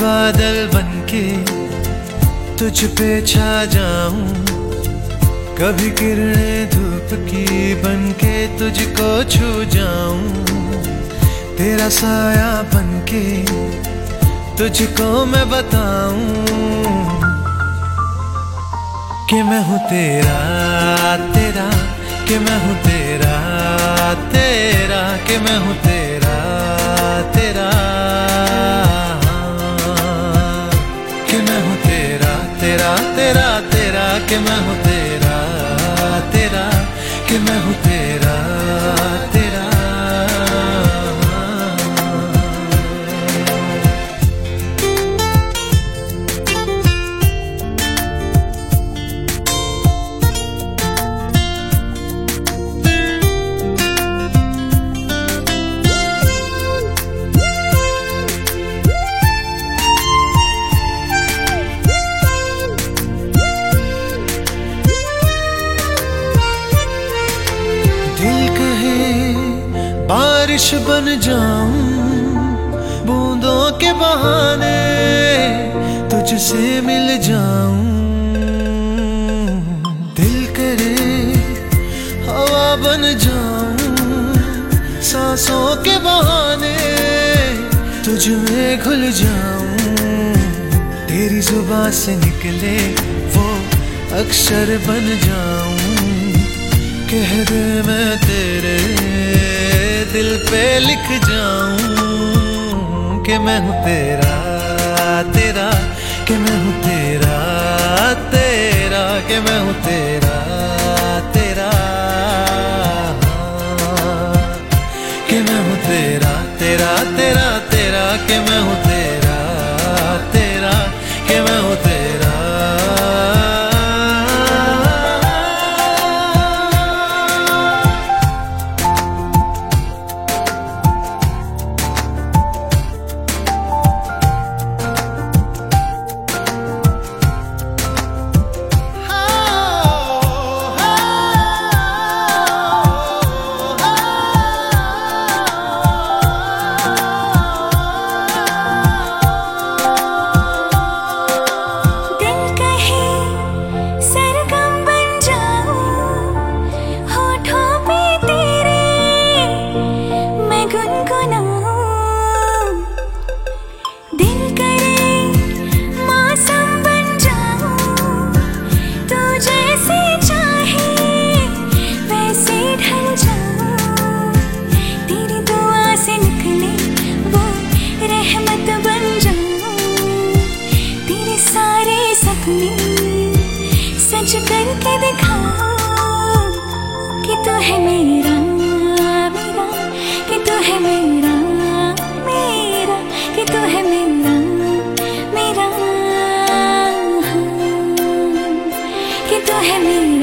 बादल बनके तुझ पे छा जाऊं, कभी किरणें धूप की बनके तुझको छू जाऊं, तेरा साया बनके तुझको मैं बताऊं कि मैं हूँ तेरा तेरा, कि मैं हूँ तेरा तेरा, कि मैं हूँ तेरा तेरा, कि मैं हूँ तेरा तेरा तेरा तेरा, कि मैं हूँ तेरा तेरा, कि मैं हूँ तेरा तेरा। बारिश बन जाऊं बूंदों के बहाने तुझसे मिल जाऊं, दिल करे हवा बन जाऊं सांसों के बहाने तुझ में घुल जाऊं, तेरी जुबान से निकले वो अक्षर बन जाऊं, कह दे मैं तेरे दिल पे लिख जाऊं कि मैं हूँ तेरा तेरा, कि मैं हूँ तेरा तेरा, कि मैं हूँ तेरा तेरा, कि मैं हूँ तेरा तेरा तेरा तेरा, कि मैं हूँ तेरा तेरा, कि मैं हूँ तेरा। सच करके दिखाओ कि तू है मेरा मेरा, कि तू है मेरा मेरा, कि तू है मेरा मेरा, कि तू है मेरा।